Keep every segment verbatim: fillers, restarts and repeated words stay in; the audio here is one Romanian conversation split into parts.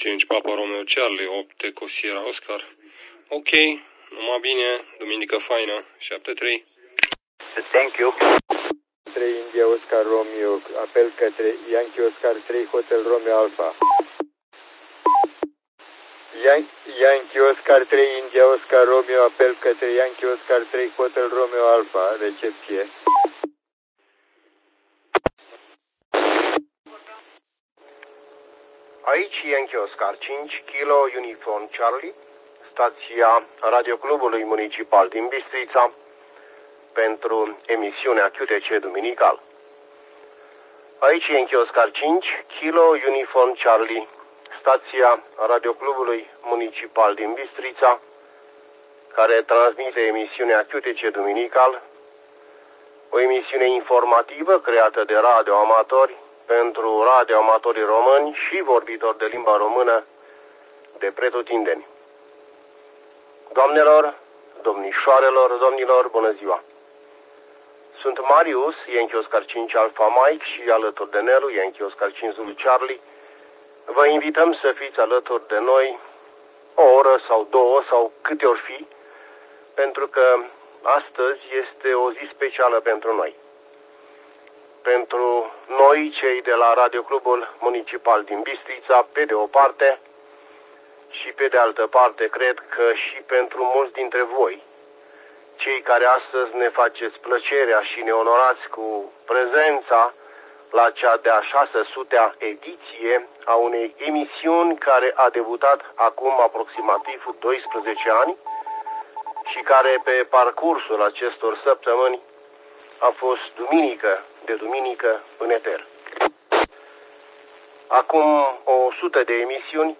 cinci Papa Romeo Charlie, opt Eco Sierra Oscar. Ok, numai bine, duminică faină, șapte trei. Thank you. trei India Oscar Romeo, apel către Yankee Oscar trei Hotel Romeo Alpha. Yan Yankee Oscar trei India Oscar Romeo, apel către Yankee Oscar trei Hotel Romeo Alpha, recepție. Aici Yankee Oscar cinci, Kilo Uniform Charlie, stația Radioclubului Municipal din Bistrița, pentru emisiunea Q T C Duminical. Aici Yankee Oscar cinci, Kilo Uniform Charlie, stația Radioclubului Municipal din Bistrița, care transmite emisiunea Q T C Duminical, o emisiune informativă creată de radioamatori pentru radioamatorii români și vorbitori de limba română de pretutindeni. Doamnelor, domnișoarelor, domnilor, bună ziua! Sunt Marius, Yankee Oscar cinci Alpha Mike și alături de Nelu, Yankee Oscar cinci Zulu Charlie, vă invităm să fiți alături de noi o oră sau două sau câte ori fi, pentru că astăzi este o zi specială pentru noi. Pentru noi, cei de la Radioclubul Municipal din Bistrița, pe de o parte, și pe de altă parte, cred că și pentru mulți dintre voi, cei care astăzi ne faceți plăcerea și ne onorați cu prezența la cea de-a șase sutea ediție a unei emisiuni care a debutat acum aproximativ doisprezece ani și care pe parcursul acestor săptămâni a fost duminică de duminică în eter. Acum o sută de emisiuni,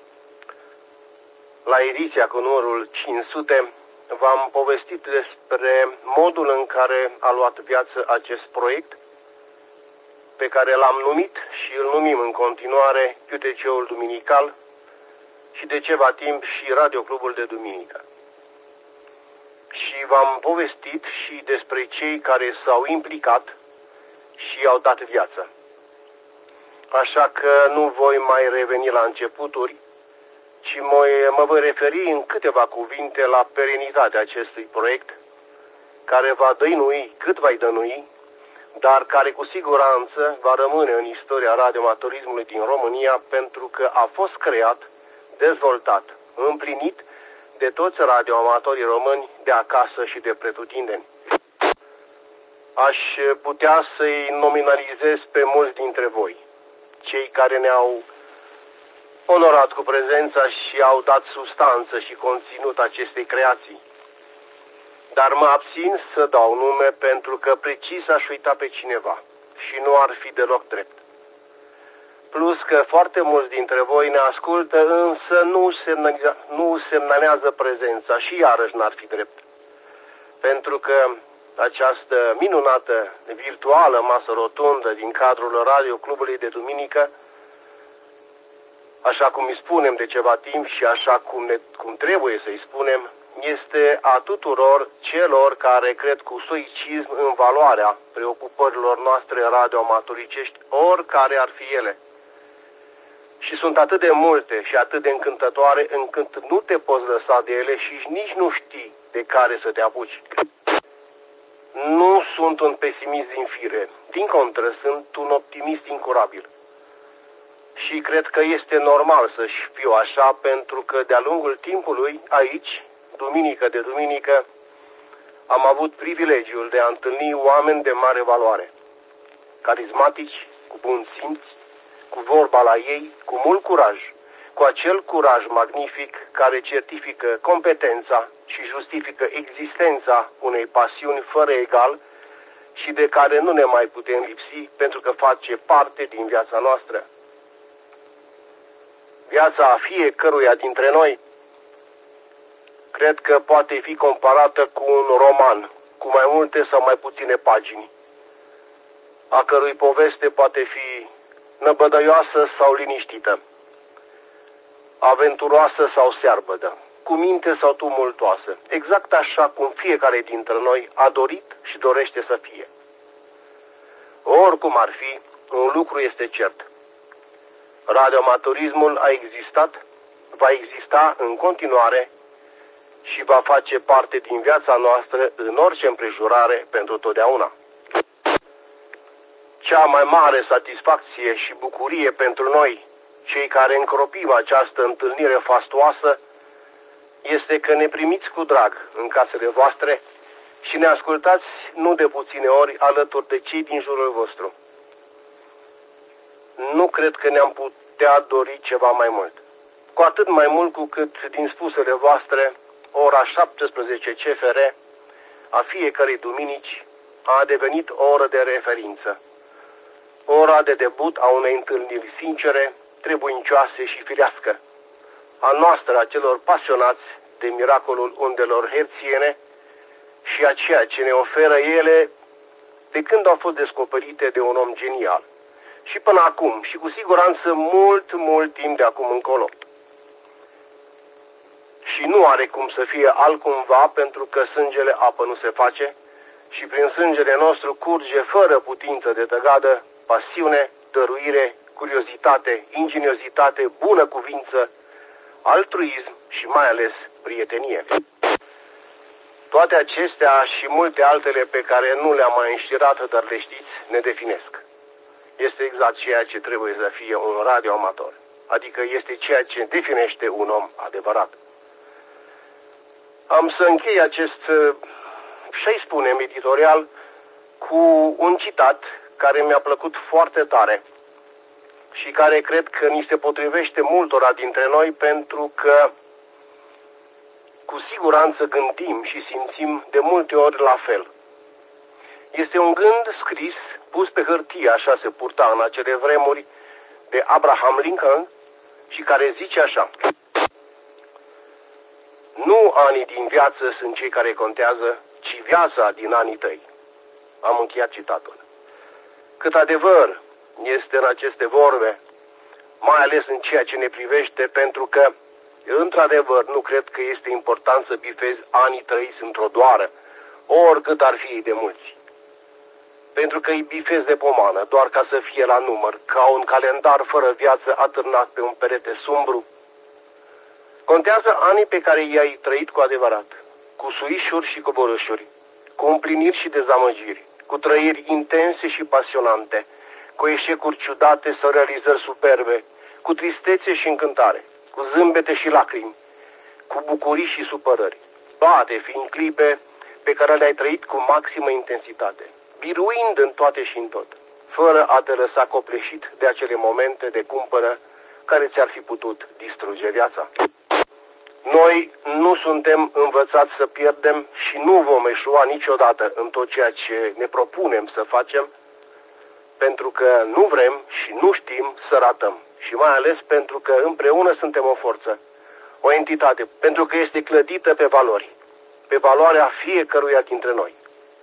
la ediția cu numărul cinci sute, v-am povestit despre modul în care a luat viață acest proiect, pe care l-am numit și îl numim în continuare Q T C-ul Duminical și de ceva timp și Radioclubul de Duminică. Și v-am povestit și despre cei care s-au implicat și au dat viață. Așa că nu voi mai reveni la începuturi, ci mă, mă voi referi în câteva cuvinte la perenitatea acestui proiect, care va dăinui cât va dăinui, dar care cu siguranță va rămâne în istoria radioamatorismului din România, pentru că a fost creat, dezvoltat, împlinit de toți radioamatorii români de acasă și de pretutindeni. Aș putea să-i nominalizez pe mulți dintre voi, cei care ne-au onorat cu prezența și au dat substanță și conținut acestei creații. Dar mă abțin să dau nume pentru că precis aș uita pe cineva și nu ar fi deloc drept. Plus că foarte mulți dintre voi ne ascultă, însă nu, semnaliza, nu semnalează prezența și iarăși n-ar fi drept. Pentru că această minunată, virtuală masă rotundă din cadrul Radioclubului de Duminică, așa cum îi spunem de ceva timp și așa cum, ne, cum trebuie să-i spunem, este a tuturor celor care cred cu stoicism în valoarea preocupărilor noastre radioamatoricești, oricare ar fi ele. Și sunt atât de multe și atât de încântătoare încât nu te poți lăsa de ele și nici nu știi de care să te apuci. Nu sunt un pesimist din fire, din contră, sunt un optimist incurabil. Și cred că este normal să-și fiu așa, pentru că de-a lungul timpului, aici, duminică de duminică, am avut privilegiul de a întâlni oameni de mare valoare, carismatici, cu bun simț, cu vorba la ei, cu mult curaj, cu acel curaj magnific care certifică competența și justifică existența unei pasiuni fără egal și de care nu ne mai putem lipsi pentru că face parte din viața noastră. Viața a fiecăruia dintre noi cred că poate fi comparată cu un roman, cu mai multe sau mai puține pagini, a cărui poveste poate fi năbădăioasă sau liniștită, aventuroasă sau searbădă, cu minte sau tumultoasă, exact așa cum fiecare dintre noi a dorit și dorește să fie. Oricum ar fi, un lucru este cert. Radioamatorismul a existat, va exista în continuare și va face parte din viața noastră în orice împrejurare pentru totdeauna. Cea mai mare satisfacție și bucurie pentru noi, cei care încropim această întâlnire fastoasă, este că ne primiți cu drag în casele voastre și ne ascultați nu de puține ori alături de cei din jurul vostru. Nu cred că ne-am putea dori ceva mai mult. Cu atât mai mult cu cât din spusele voastre, ora șaptesprezece C F R a fiecărei duminici a devenit o oră de referință. Ora de debut a unei întâlniri sincere, trebuincioase și firească, a noastră, a celor pasionați de miracolul undelor herțiene și a ceea ce ne oferă ele de când au fost descoperite de un om genial. Și până acum, și cu siguranță mult, mult timp de acum încolo. Și nu are cum să fie altcumva, pentru că sângele apă nu se face și prin sângele nostru curge fără putință de tăgadă pasiune, dăruire, curiozitate, ingeniozitate, bună cuvință, altruism și mai ales prietenie. Toate acestea și multe altele pe care nu le-am mai înștirat, dar le știți, ne definesc. Este exact ceea ce trebuie să fie un radioamator, adică este ceea ce definește un om adevărat. Am să închei acest, să-i spunem, editorial cu un citat care mi-a plăcut foarte tare și care cred că ni se potrivește multora dintre noi, pentru că cu siguranță gândim și simțim de multe ori la fel. Este un gând scris, pus pe hârtie, așa se purta în acele vremuri, de Abraham Lincoln și care zice așa: nu anii din viață sunt cei care contează, ci viața din anii tăi. Am încheiat citatul. Cât adevăr este în aceste vorbe, mai ales în ceea ce ne privește, pentru că, într-adevăr, nu cred că este important să bifezi anii trăiți într-o doară, oricât ar fi de mulți. Pentru că îi bifezi de pomană, doar ca să fie la număr, ca un calendar fără viață atârnat pe un perete sumbru. Contează anii pe care i-ai trăit cu adevărat, cu suișuri și coborâșuri, cu împliniri și dezamăgiri, cu trăiri intense și pasionante, cu eșecuri ciudate sau realizări superbe, cu tristețe și încântare, cu zâmbete și lacrimi, cu bucurii și supărări, toate fiind clipe pe care le-ai trăit cu maximă intensitate, biruind în toate și în tot, fără a te lăsa copleșit de acele momente de cumpănă care ți-ar fi putut distruge viața. Noi nu suntem învățați să pierdem și nu vom eșua niciodată în tot ceea ce ne propunem să facem, pentru că nu vrem și nu știm să ratăm. Și mai ales pentru că împreună suntem o forță, o entitate, pentru că este clădită pe valori, pe valoarea fiecăruia dintre noi.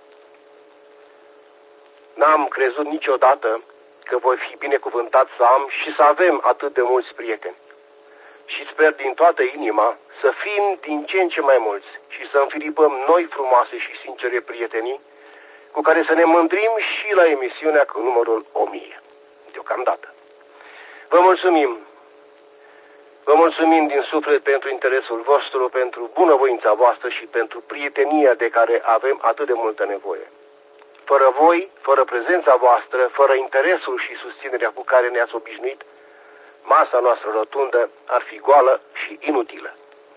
N-am crezut niciodată că voi fi binecuvântat să am și să avem atât de mulți prieteni. Și sper din toată inima să fim din ce în ce mai mulți și să înfilipăm noi frumoase și sincere prietenii cu care să ne mândrim și la emisiunea cu numărul o mie. Deocamdată. Vă mulțumim. Vă mulțumim din suflet pentru interesul vostru, pentru bunăvoința voastră și pentru prietenia de care avem atât de multă nevoie. Fără voi, fără prezența voastră, fără interesul și susținerea cu care ne-ați obișnuit, masa noastră rotundă ar fi goală și inutilă.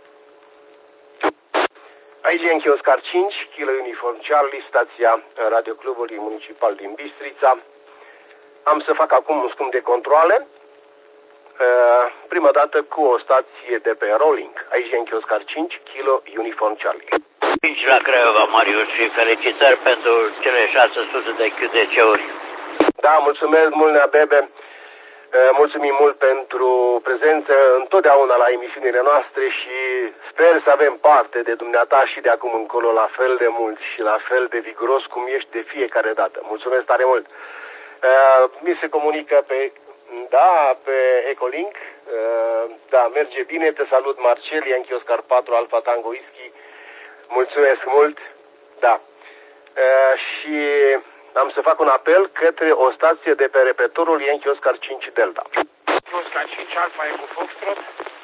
Aici e Yankee Oscar cinci, Kilo Uniform Charlie, stația Radioclubului Municipal din Bistrița. Am să fac acum un scump de controale. Prima dată cu o stație de pe Rolling. Aici e Yankee Oscar cinci, Kilo Uniform Charlie. cinci la Craiova, Marius, și felicitări pentru cele șase sute de Q D C-uri. Da, mulțumesc mult, Nea Bebe. Mulțumim mult pentru prezență întotdeauna la emisiunile noastre și sper să avem parte de dumneata și de acum încolo la fel de mult și la fel de viguros cum ești de fiecare dată. Mulțumesc tare mult! Mi se comunică pe, da, pe Ecolink, da, merge bine, te salut Marcel, Yankee Oscar patru, Alfa Tango Whisky, mulțumesc mult, da, și am să fac un apel către o stație de pe repetorul Yankee Oscar cinci Delta. Oscar cinci, Alfa Eco Foxtrot.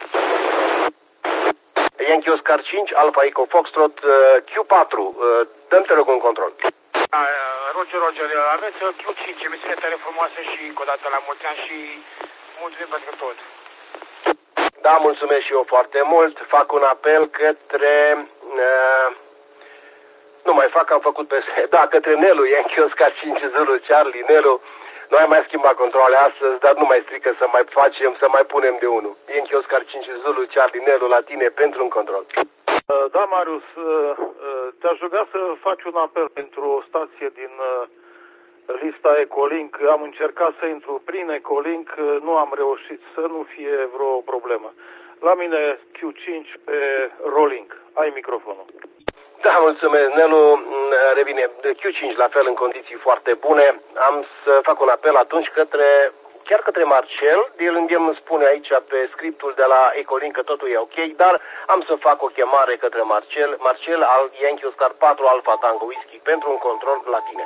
Yankee Oscar cinci, Alfa Eco Foxtrot, Q patru. Dăm te rog un control. Roger, Roger, aveți Q cinci, emisiune tare frumoasă și încă o dată la mulți ani și mulțumim pentru tot. Da, mulțumesc și eu foarte mult. Fac un apel către... Uh, nu mai fac, am făcut pe... Da, către Nelu, Yankee Oscar cinci Zulu Charlie, Nelu. Nu ai mai schimbat controle astăzi, dar nu mai strică să mai facem, să mai punem de unul. Yankee Oscar cinci Zulu Charlie, Nelu, la tine pentru un control. Da, Marius, te-aș ruga să faci un apel pentru o stație din lista Ecolink. Am încercat să intru prin Ecolink, nu am reușit să nu fie vreo problemă. La mine Q cinci pe Rolink. Ai microfonul. Da, mulțumesc, Nelu, revine Q cinci la fel în condiții foarte bune. Am să fac un apel atunci către, chiar către Marcel. El îmi spune aici pe scriptul de la Ecolink că totul e ok, dar am să fac o chemare către Marcel. Marcel al Yankee Oscar patru Alpha Tango Whisky pentru un control la tine.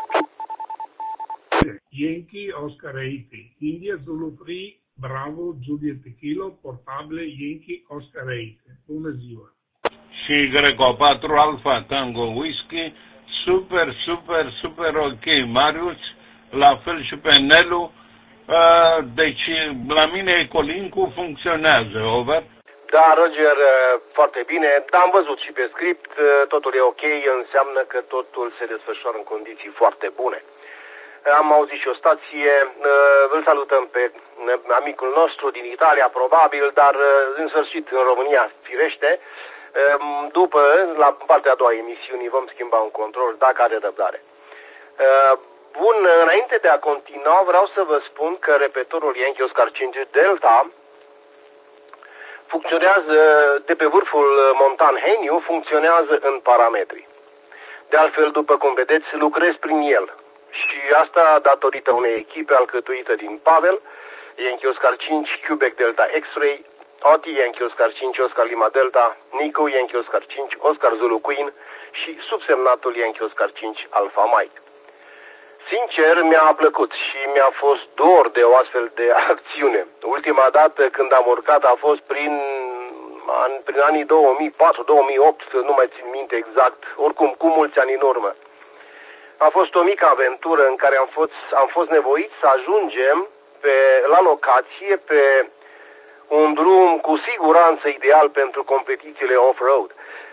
Yankee Oscar opt, India Zulu Free, Bravo, Juliet Kilo, portabile Yankee Oscar opt. Bună ziua! Și Greco patru Alpha Tango Whisky, super, super, super ok, Marius, la fel și pe Nelu, deci la mine Ecolink-ul funcționează, over? Da, Roger, foarte bine, dar am văzut și pe script, totul e ok, înseamnă că totul se desfășoară în condiții foarte bune. Am auzit și o stație, îl salutăm pe amicul nostru din Italia, probabil, dar în sfârșit în România, firește. După, la partea a doua emisiunii, vom schimba un control, dacă are răbdare. Bun, înainte de a continua, vreau să vă spun că repetorul Yankee Oscar cinci Delta funcționează de pe vârful montan Heniu, funcționează în parametri. De altfel, după cum vedeți, lucrez prin el. Și asta datorită unei echipe alcătuită din Pavel, Yankee Oscar cinci, Quebec Delta X-Ray, Oti, Yankee Oscar cinci, Oscar Lima Delta, Nico, Yankee Oscar cinci, Oscar Zulu Queen și subsemnatul Yankee Oscar cinci, Alpha Mike. Sincer, mi-a plăcut și mi-a fost dor de o astfel de acțiune. Ultima dată când am urcat a fost prin, an, prin anii două mii patru două mii opt, nu mai țin minte exact, oricum cu mulți ani în urmă. A fost o mică aventură în care am fost, am fost nevoit să ajungem pe, la locație pe un drum cu siguranță ideal pentru competițiile off-road.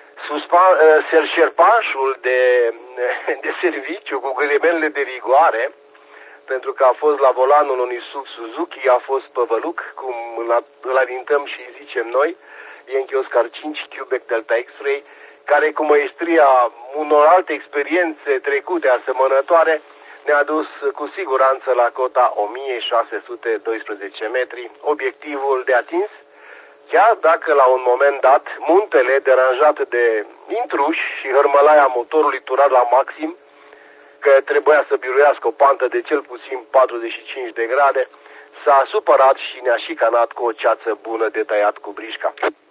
Șerpașul de, de serviciu cu ghilimelele de rigoare, pentru că a fost la volanul unui sub Suzuki, a fost păvăluc, cum îl alintăm și zicem noi, Yankee Oscar cinci, Quebec Delta X-Ray, care cu măestria unor alte experiențe trecute asemănătoare ne-a dus cu siguranță la cota o mie șase sute doisprezece metri, obiectivul de atins, chiar dacă la un moment dat muntele deranjat de intruși și hărmălaia motorului turat la maxim, că trebuia să biruiască o pantă de cel puțin patruzeci și cinci de grade, s-a supărat și ne-a șicanat cu o ceață bună de tăiat cu brișca.